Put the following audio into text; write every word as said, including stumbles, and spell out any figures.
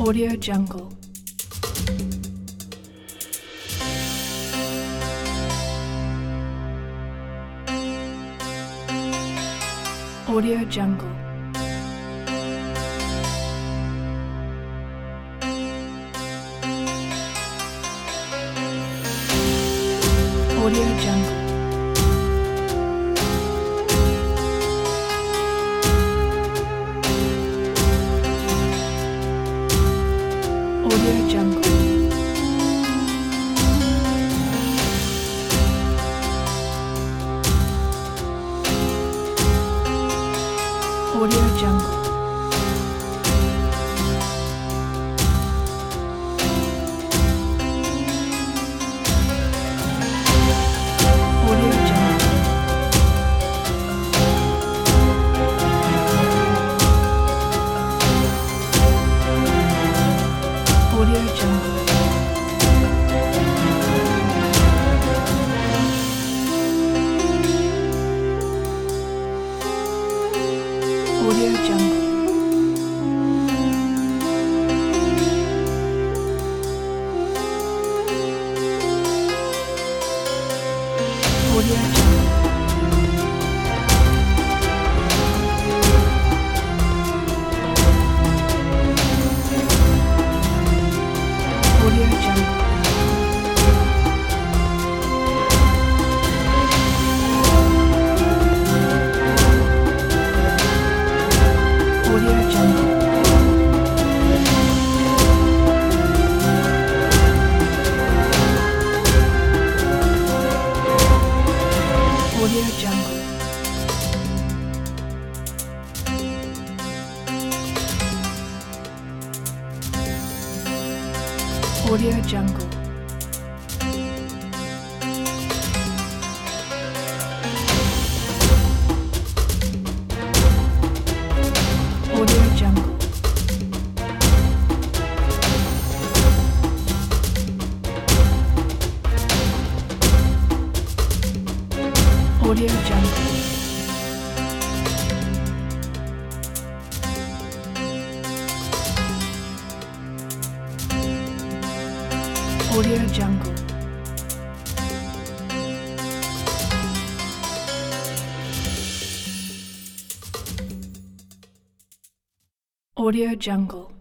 Audio Jungle. Audio Jungle. Audio Jungle. Audio Jungle. Audio Jungle. Audio Jungle. Audio Jungle. Audio Jungle. Audio Jungle. Audio Jungle. Audio Jungle. Audio Jungle. Audio Jungle. Audio Jungle. Audio Jungle. Audio Jungle. Audio Jungle.